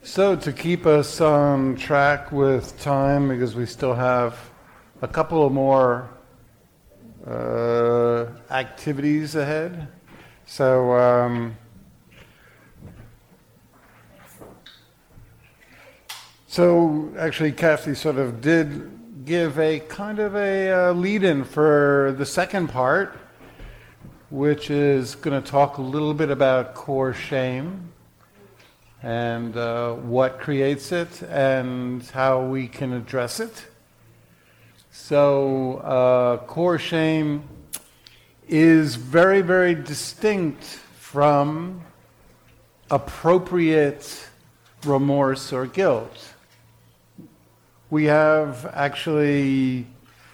So to keep us on track with time, because we still have a couple of more activities ahead. So actually Kathy sort of did give a kind of a lead-in for the second part, which is going to talk a little bit about core shame and what creates it and how we can address it. So core shame is very, very distinct from appropriate remorse or guilt. We have actually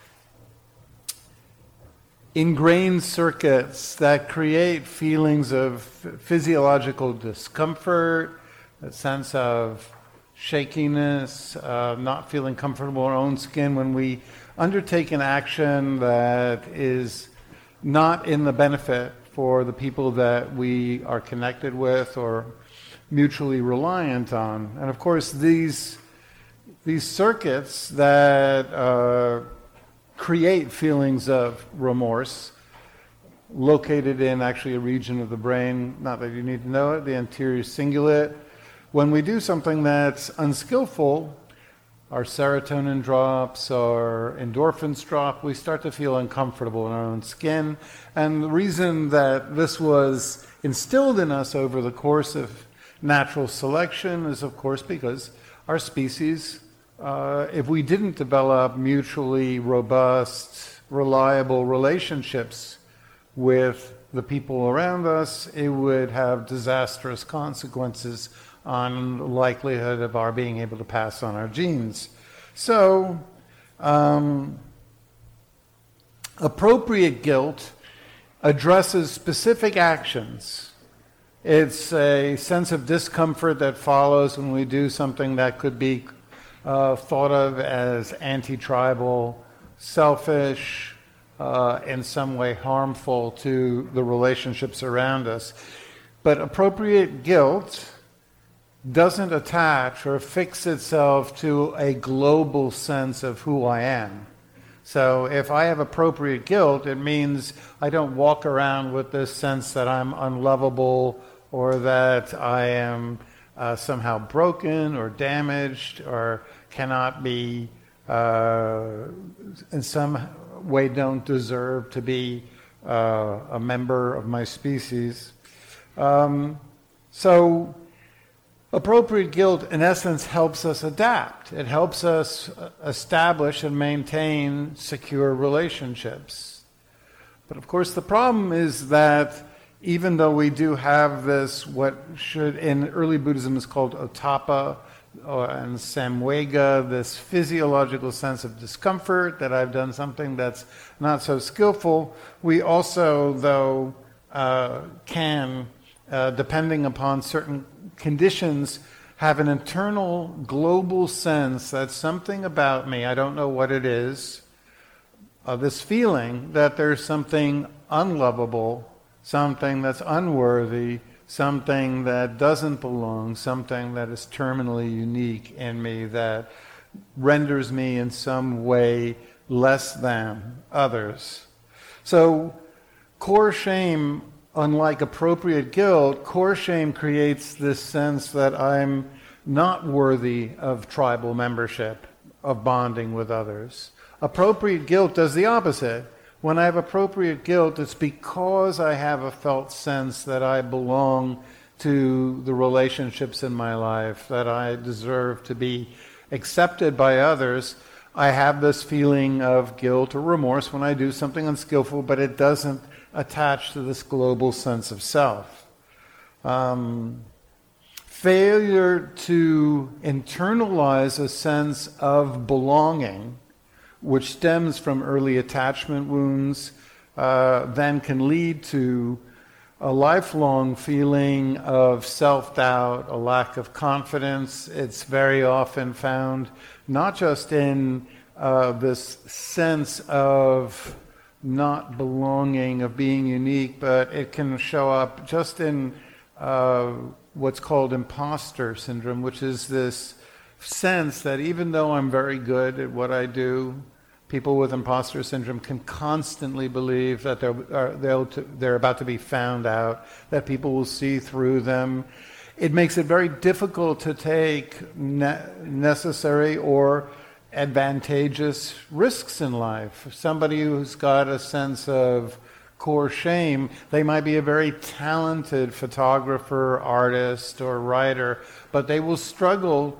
ingrained circuits that create feelings of physiological discomfort, a sense of shakiness, not feeling comfortable in our own skin when we undertake an action that is not in the benefit for the people that we are connected with or mutually reliant on. And of course, these circuits that create feelings of remorse, located in actually a region of the brain, not that you need to know it, the anterior cingulate. When we do something that's unskillful, our serotonin drops, our endorphins drop, we start to feel uncomfortable in our own skin. And the reason that this was instilled in us over the course of natural selection is, of course, because our species, if we didn't develop mutually robust, reliable relationships with the people around us, it would have disastrous consequences on the likelihood of our being able to pass on our genes. So, appropriate guilt addresses specific actions. It's a sense of discomfort that follows when we do something that could be thought of as anti-tribal, selfish, in some way harmful to the relationships around us. But appropriate guilt doesn't attach or fix itself to a global sense of who I am. So if I have appropriate guilt, it means I don't walk around with this sense that I'm unlovable or that I am somehow broken or damaged or cannot be, in some way don't deserve to be a member of my species. So appropriate guilt, in essence, helps us adapt. It helps us establish and maintain secure relationships. But of course, the problem is that even though we do have this, what should in early Buddhism is called ottappa and samvega, this physiological sense of discomfort that I've done something that's not so skillful, we also, though, can, depending upon certain conditions, have an internal global sense that something about me, I don't know what it is, this feeling that there's something unlovable, something that's unworthy, something that doesn't belong, something that is terminally unique in me that renders me in some way less than others. So core shame, unlike appropriate guilt, core shame creates this sense that I'm not worthy of tribal membership, of bonding with others. Appropriate guilt does the opposite. When I have appropriate guilt, it's because I have a felt sense that I belong to the relationships in my life, that I deserve to be accepted by others. I have this feeling of guilt or remorse when I do something unskillful, but it doesn't attach to this global sense of self. Failure to internalize a sense of belonging, which stems from early attachment wounds, then can lead to a lifelong feeling of self-doubt, a lack of confidence. It's very often found not just in this sense of not belonging, of being unique, but it can show up just in what's called imposter syndrome, which is this sense that even though I'm very good at what I do, people with imposter syndrome can constantly believe that they're about to be found out, that people will see through them. It makes it very difficult to take necessary or advantageous risks in life. Somebody who's got a sense of core shame, they might be a very talented photographer, artist, or writer, but they will struggle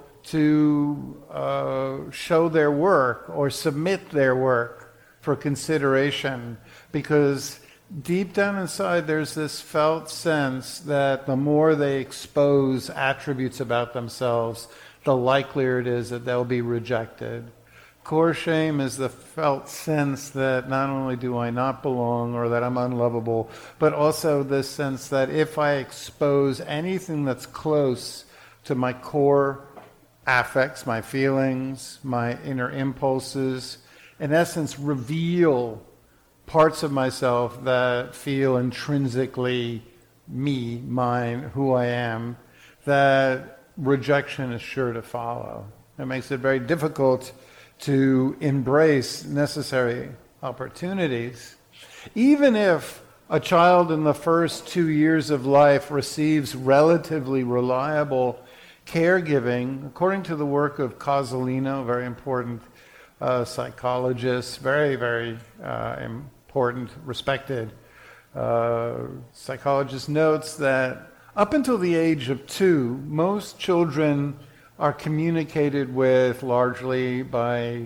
to show their work or submit their work for consideration, because deep down inside there's this felt sense that the more they expose attributes about themselves, the likelier it is that they'll be rejected. Core shame is the felt sense that not only do I not belong or that I'm unlovable, but also this sense that if I expose anything that's close to my core affects, my feelings, my inner impulses, in essence reveal parts of myself that feel intrinsically me, mine, who I am, that rejection is sure to follow. It makes it very difficult to embrace necessary opportunities. Even if a child in the first 2 years of life receives relatively reliable caregiving, according to the work of Cozolino, very important psychologist, very, very important, respected psychologist, notes that up until the age of 2, most children are communicated with largely by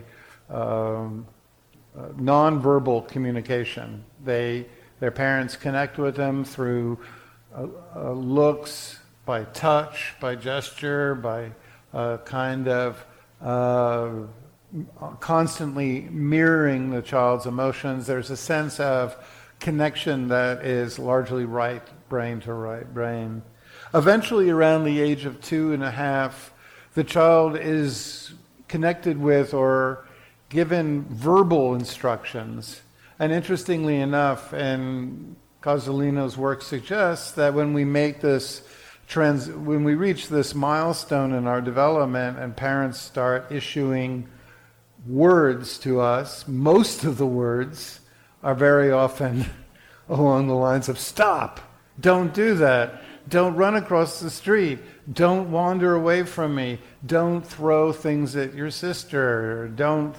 nonverbal communication. Their parents connect with them through looks, by touch, by gesture, by kind of constantly mirroring the child's emotions. There's a sense of connection that is largely right brain to right brain. Eventually, around the age of 2.5, the child is connected with or given verbal instructions. And interestingly enough, and Cozolino's work suggests that when we make this when we reach this milestone in our development and parents start issuing words to us, most of the words are very often along the lines of stop, don't do that, don't run across the street, don't wander away from me, don't throw things at your sister, don't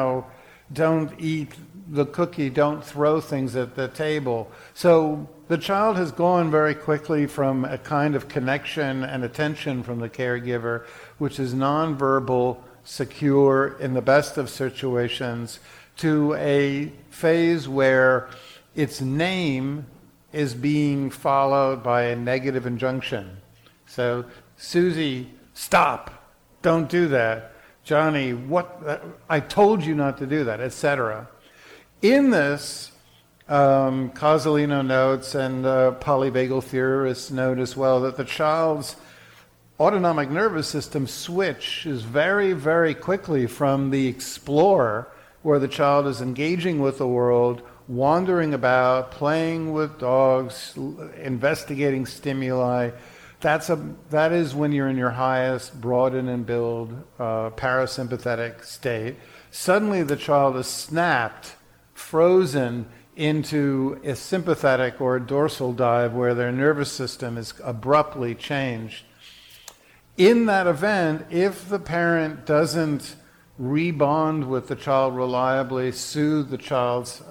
eat the cookie, don't throw things at the table. So the child has gone very quickly from a kind of connection and attention from the caregiver, which is nonverbal, secure, in the best of situations, to a phase where its name is being followed by a negative injunction. So, Susie, stop, don't do that. Johnny, what? I told you not to do that, etc. In this, Cozolino notes, and polyvagal theorists note as well, that the child's autonomic nervous system switches very, very quickly from the explorer, where the child is engaging with the world, wandering about, playing with dogs, investigating stimuli. That is when you're in your highest broaden and build parasympathetic state. Suddenly the child is snapped, frozen into a sympathetic or a dorsal dive where their nervous system is abruptly changed. In that event, if the parent doesn't rebond with the child reliably, soothe the child's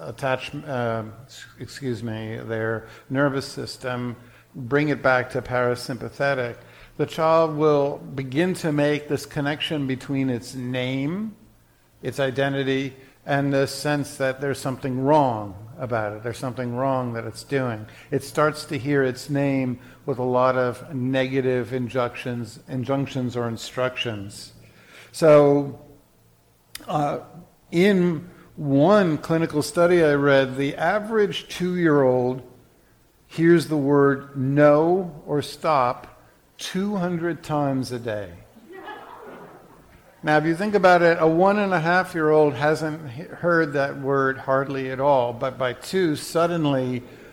their nervous system, bring it back to parasympathetic, the child will begin to make this connection between its name, its identity, and the sense that there's something wrong about it. There's something wrong that it's doing. It starts to hear its name with a lot of negative injunctions or instructions. So, in one clinical study I read, the average 2-year-old hears the word no or stop 200 times a day. Now, if you think about it, a 1.5-year-old hasn't heard that word hardly at all, but by 2, suddenly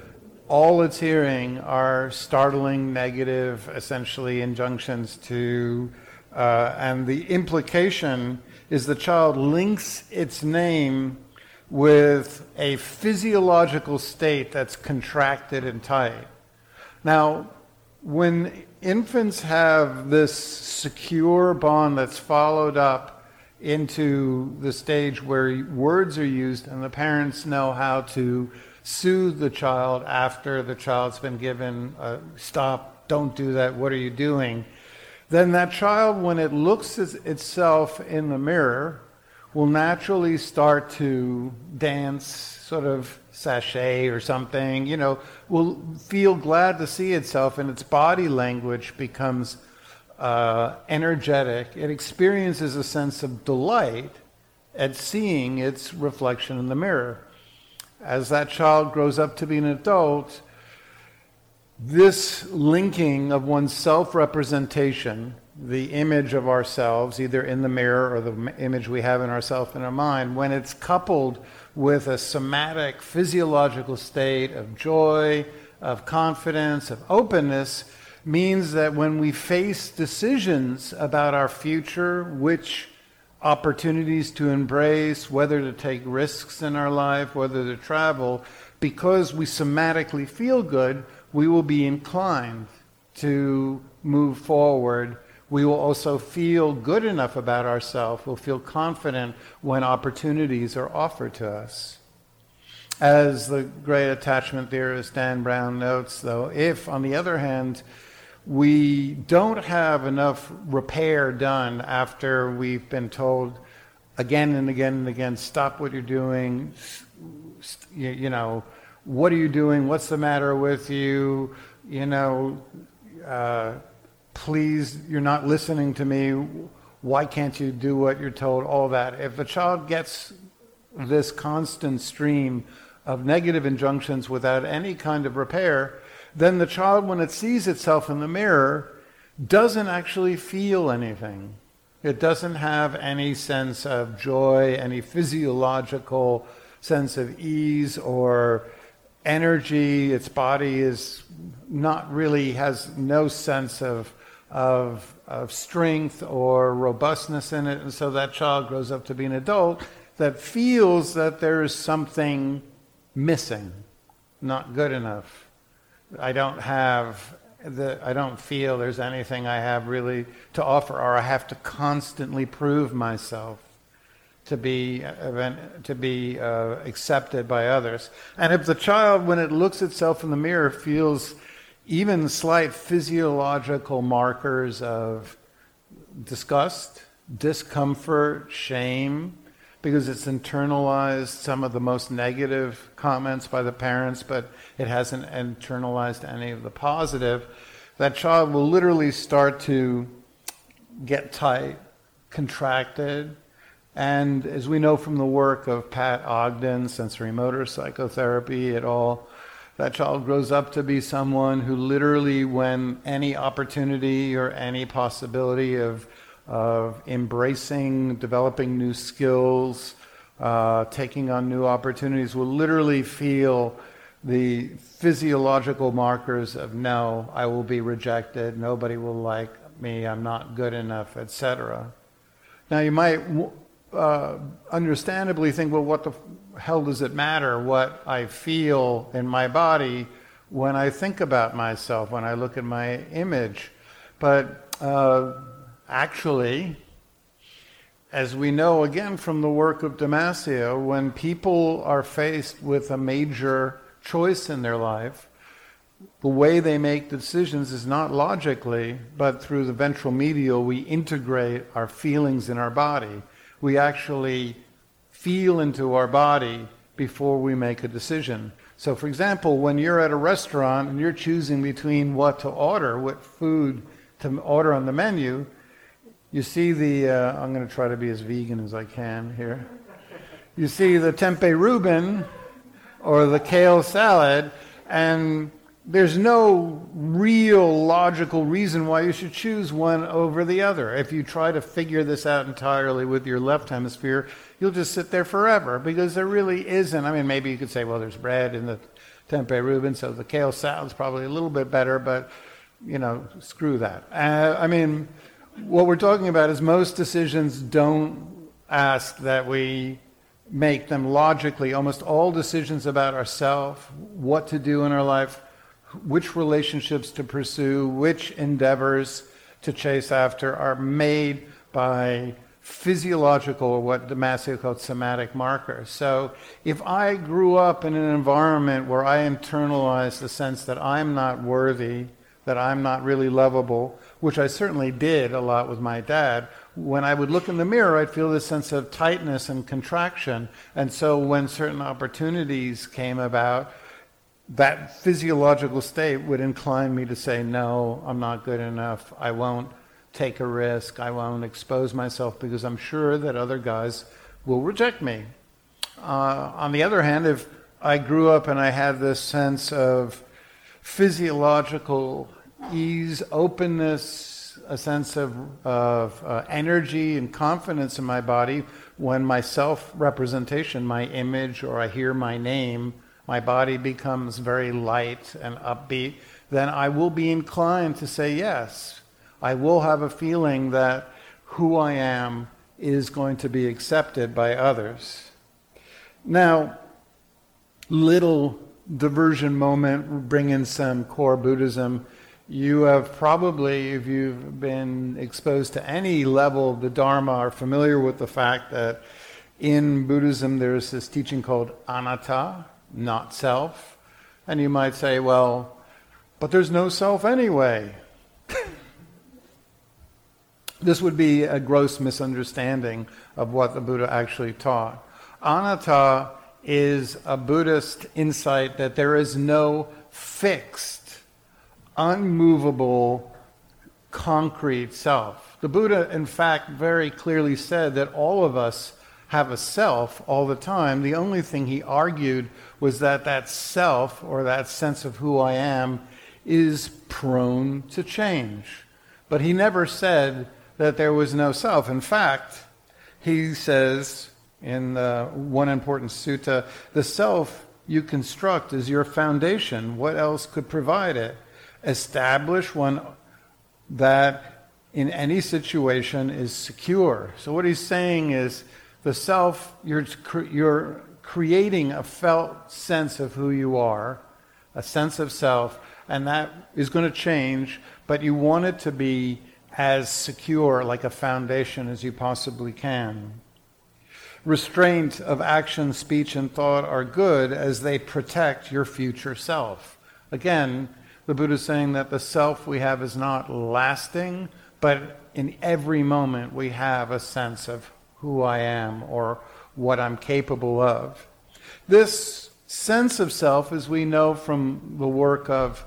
all it's hearing are startling, negative, essentially injunctions to, and the implication is the child links its name with a physiological state that's contracted and tight. Now, when infants have this secure bond that's followed up into the stage where words are used and the parents know how to soothe the child after the child's been given stop, don't do that, what are you doing? Then that child, when it looks at itself in the mirror, will naturally start to dance, sort of sashay or something, will feel glad to see itself, and its body language becomes energetic. It experiences a sense of delight at seeing its reflection in the mirror. As that child grows up to be an adult, this linking of one's self-representation, the image of ourselves, either in the mirror or the image we have in ourselves in our mind, when it's coupled with a somatic, physiological state of joy, of confidence, of openness, means that when we face decisions about our future, which opportunities to embrace, whether to take risks in our life, whether to travel, because we somatically feel good, we will be inclined to move forward. We will also feel good enough about ourselves. We'll feel confident when opportunities are offered to us. As the great attachment theorist Dan Brown notes, though, if, on the other hand, we don't have enough repair done after we've been told again and again and again, stop what you're doing, what are you doing, what's the matter with you, please, you're not listening to me, why can't you do what you're told, all that. If the child gets this constant stream of negative injunctions without any kind of repair, then the child, when it sees itself in the mirror, doesn't actually feel anything. It doesn't have any sense of joy, any physiological sense of ease or energy. Its body is not really, has no sense of strength or robustness in it. And so that child grows up to be an adult that feels that there is something missing, not good enough. I don't feel there's anything I have really to offer, or I have to constantly prove myself to be accepted by others. And if the child, when it looks itself in the mirror, feels even slight physiological markers of disgust, discomfort, shame, because it's internalized some of the most negative comments by the parents, but it hasn't internalized any of the positive, that child will literally start to get tight, contracted. And as we know from the work of Pat Ogden, sensory motor psychotherapy et al., that child grows up to be someone who literally, when any opportunity or any possibility of embracing, developing new skills, taking on new opportunities, will literally feel the physiological markers of, no, I will be rejected, nobody will like me, I'm not good enough, etc. Now you might understandably think, well, what the hell does it matter what I feel in my body when I think about myself, when I look at my image? But actually, as we know again from the work of Damasio, when people are faced with a major choice in their life, the way they make decisions is not logically, but through the ventral medial. We integrate our feelings in our body. We actually feel into our body before we make a decision. So for example, when you're at a restaurant and you're choosing between what to order, what food to order on the menu, you see the, I'm going to try to be as vegan as I can here. You see the tempeh Reuben or the kale salad, and there's no real logical reason why you should choose one over the other. If you try to figure this out entirely with your left hemisphere, you'll just sit there forever, because there really isn't. I mean, maybe you could say, well, there's bread in the tempeh Reuben, so the kale salad's probably a little bit better, but, screw that. What we're talking about is most decisions don't ask that we make them logically. Almost all decisions about ourselves, what to do in our life, which relationships to pursue, which endeavors to chase after, are made by physiological, or what Damasio called somatic markers. So if I grew up in an environment where I internalized the sense that I'm not worthy, that I'm not really lovable, which I certainly did a lot with my dad, when I would look in the mirror, I'd feel this sense of tightness and contraction. And so when certain opportunities came about, that physiological state would incline me to say, no, I'm not good enough. I won't take a risk. I won't expose myself because I'm sure that other guys will reject me. On the other hand, if I grew up and I had this sense of physiological ease, openness, a sense of energy and confidence in my body, when my self-representation, my image, or I hear my name, my body becomes very light and upbeat, then I will be inclined to say yes. I will have a feeling that who I am is going to be accepted by others. Now, little diversion moment, bring in some core Buddhism. You have probably, if you've been exposed to any level of the Dharma, are familiar with the fact that in Buddhism there's this teaching called anatta, not self. And you might say, well, but there's no self anyway. This would be a gross misunderstanding of what the Buddha actually taught. Anatta is a Buddhist insight that there is no fixed, unmovable, concrete self. The Buddha, in fact, very clearly said that all of us have a self all the time. The only thing he argued was that that self, or that sense of who I am, is prone to change. But he never said that there was no self. In fact, he says in one important sutta, the self you construct is your foundation. What else could provide it? Establish one that in any situation is secure. So what he's saying is the self, you're creating a felt sense of who you are, a sense of self, and that is going to change, but you want it to be as secure, like a foundation, as you possibly can. Restraint of action, speech, and thought are good as they protect your future self. Again, the Buddha is saying that the self we have is not lasting, but in every moment we have a sense of who I am or what I'm capable of. This sense of self, as we know from the work of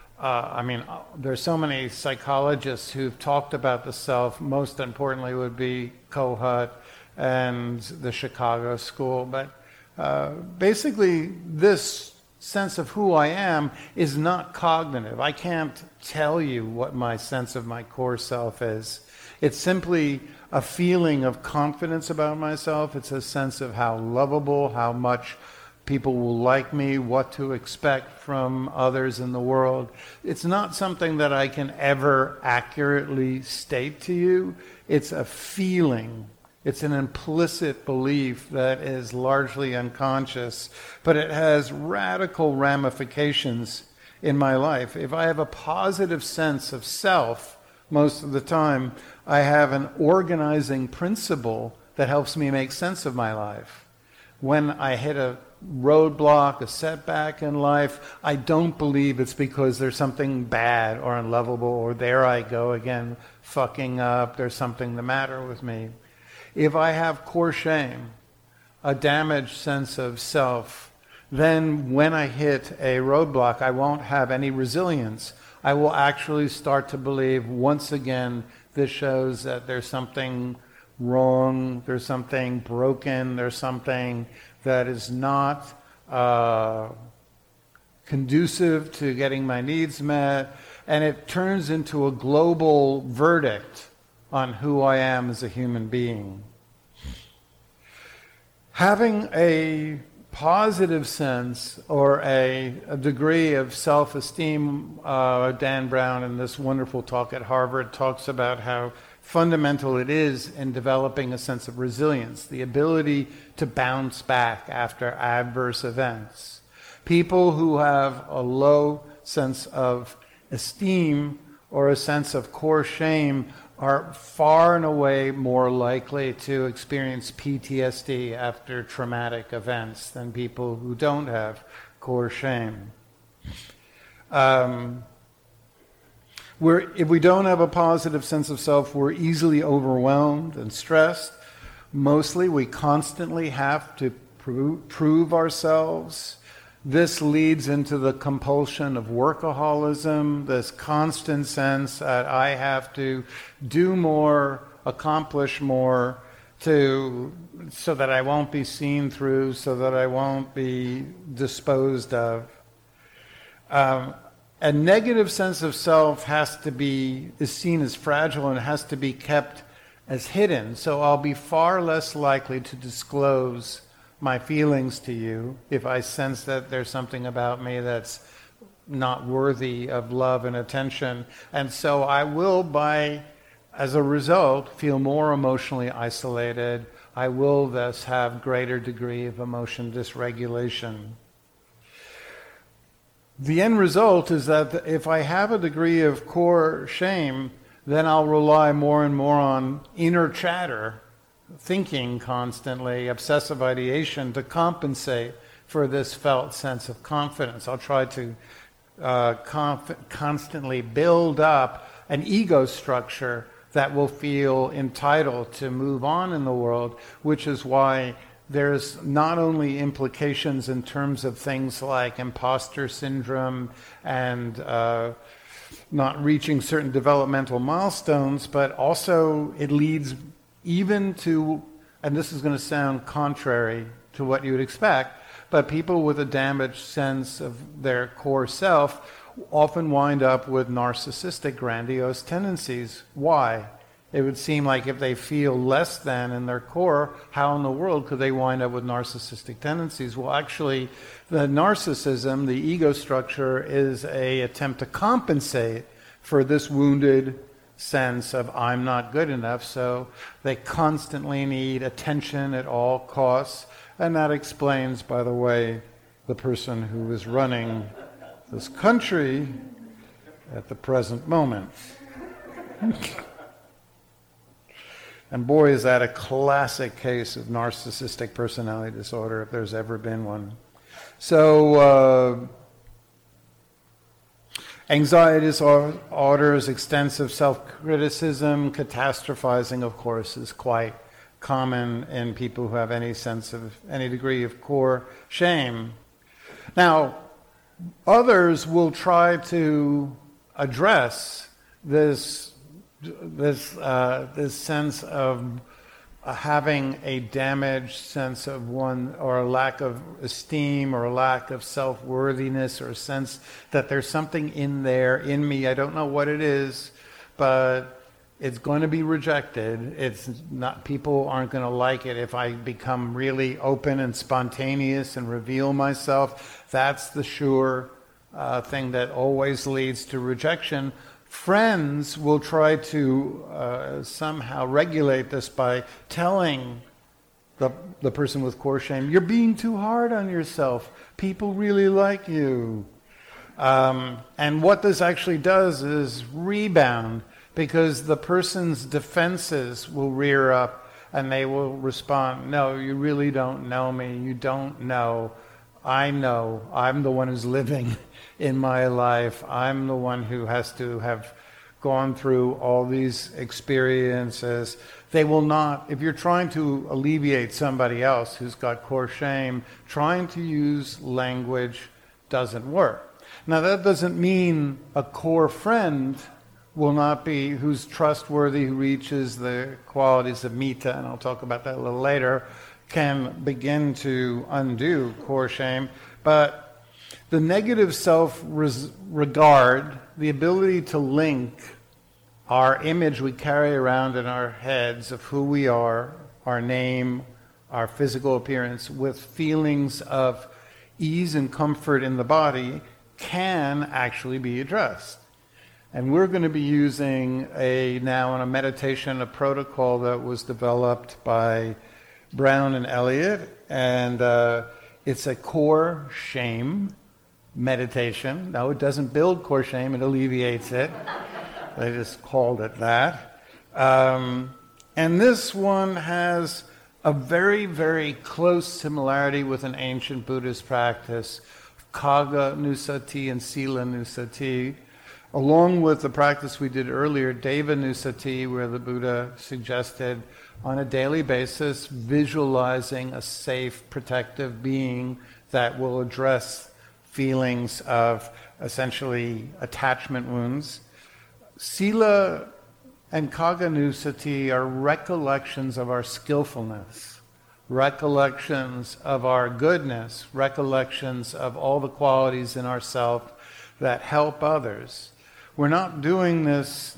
there's so many psychologists who've talked about the self. Most importantly would be Kohut and the Chicago School. But basically, this sense of who I am is not cognitive. I can't tell you what my sense of my core self is. It's simply a feeling of confidence about myself. It's a sense of how lovable, how much people will like me, what to expect from others in the world. It's not something that I can ever accurately state to you. It's a feeling. It's an implicit belief that is largely unconscious, but it has radical ramifications in my life. If I have a positive sense of self, most of the time, I have an organizing principle that helps me make sense of my life. When I hit a roadblock, a setback in life, I don't believe it's because there's something bad or unlovable, or there I go again, fucking up, there's something the matter with me. If I have core shame, a damaged sense of self, then when I hit a roadblock, I won't have any resilience. I will actually start to believe, once again, this shows that there's something wrong, there's something broken, there's something that is not conducive to getting my needs met, and it turns into a global verdict on who I am as a human being. Having a positive sense or a degree of self-esteem. Dan Brown, in this wonderful talk at Harvard, talks about how fundamental it is in developing a sense of resilience, the ability to bounce back after adverse events. People who have a low sense of esteem or a sense of core shame are far and away more likely to experience PTSD after traumatic events than people who don't have core shame. If we don't have a positive sense of self, we're easily overwhelmed and stressed. Mostly, we constantly have to prove ourselves. This leads into the compulsion of workaholism, this constant sense that I have to do more, accomplish more, so that I won't be seen through, so that I won't be disposed of. A negative sense of self is seen as fragile and has to be kept as hidden. So I'll be far less likely to disclose my feelings to you if I sense that there's something about me that's not worthy of love and attention. And so I will, as a result, feel more emotionally isolated. I will thus have greater degree of emotion dysregulation. The end result is that if I have a degree of core shame, then I'll rely more and more on inner chatter, thinking constantly, obsessive ideation to compensate for this felt sense of confidence. I'll try to constantly build up an ego structure that will feel entitled to move on in the world, which is why there's not only implications in terms of things like imposter syndrome and not reaching certain developmental milestones, but also it leads even to, and this is going to sound contrary to what you would expect, but people with a damaged sense of their core self often wind up with narcissistic, grandiose tendencies. Why? It would seem like if they feel less than in their core, how in the world could they wind up with narcissistic tendencies? Well, actually, the narcissism, the ego structure, is an attempt to compensate for this wounded sense of I'm not good enough, so they constantly need attention at all costs. And that explains, by the way, the person who is running this country at the present moment. And boy, is that a classic case of narcissistic personality disorder, if there's ever been one. So, anxiety disorders, extensive self-criticism, catastrophizing, of course, is quite common in people who have any degree of core shame. Now, others will try to address this sense of having a damaged sense of one, or a lack of esteem, or a lack of self-worthiness, or a sense that there's something in me. I don't know what it is, but it's going to be rejected. It's not, people aren't going to like it if I become really open and spontaneous and reveal myself. That's the sure thing that always leads to rejection. Friends will try to somehow regulate this by telling the person with core shame, you're being too hard on yourself. People really like you. And what this actually does is rebound, because the person's defenses will rear up and they will respond, no, you really don't know me. You don't know. I know. I'm the one who's living in my life. I'm the one who has to have gone through all these experiences. They will not, if you're trying to alleviate somebody else who's got core shame, trying to use language doesn't work. Now that doesn't mean a core friend will not be, who's trustworthy, who reaches the qualities of metta, and I'll talk about that a little later, can begin to undo core shame. But the negative self-regard, the ability to link our image we carry around in our heads of who we are, our name, our physical appearance with feelings of ease and comfort in the body can actually be addressed. And we're going to be using now in a meditation, a protocol that was developed by Brown and Elliott, and it's a core shame meditation. Now, it doesn't build core shame, it alleviates it. They just called it that. And this one has a very, very close similarity with an ancient Buddhist practice, Kaga Nusati and Sila Nusati, along with the practice we did earlier, Deva Nusati, where the Buddha suggested on a daily basis visualizing a safe, protective being that will address feelings of essentially attachment wounds. Sila and Kaganusati are recollections of our skillfulness, recollections of our goodness, recollections of all the qualities in ourselves that help others. We're not doing this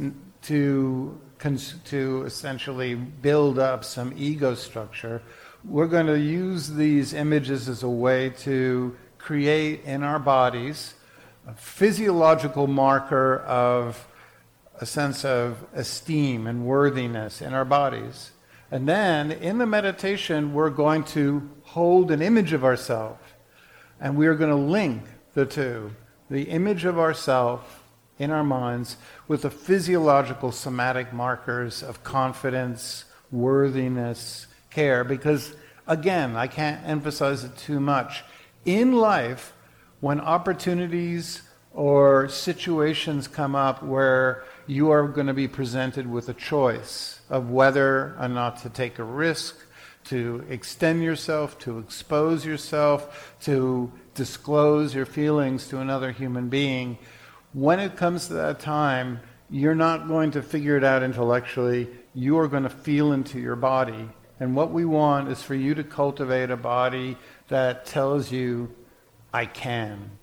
to essentially build up some ego structure. We're going to use these images as a way to create in our bodies a physiological marker of a sense of esteem and worthiness in our bodies. And then in the meditation, we're going to hold an image of ourselves, and we are going to link the two, the image of ourselves in our minds with the physiological somatic markers of confidence, worthiness, care. Because again, I can't emphasize it too much. In life, when opportunities or situations come up where you are going to be presented with a choice of whether or not to take a risk, to extend yourself, to expose yourself, to disclose your feelings to another human being, when it comes to that time, you're not going to figure it out intellectually. You are going to feel into your body. And what we want is for you to cultivate a body that tells you, I can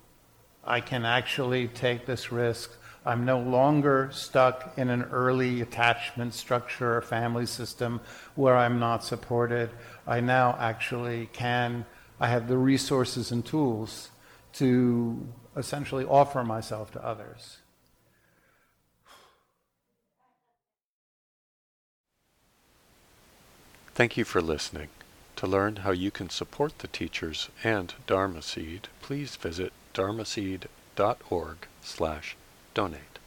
actually take this risk. I'm no longer stuck in an early attachment structure or family system where I'm not supported. I now actually can. I have the resources and tools to essentially offer myself to others. Thank you for listening. To learn how you can support the teachers and Dharma Seed, please visit dharmaseed.org/donate.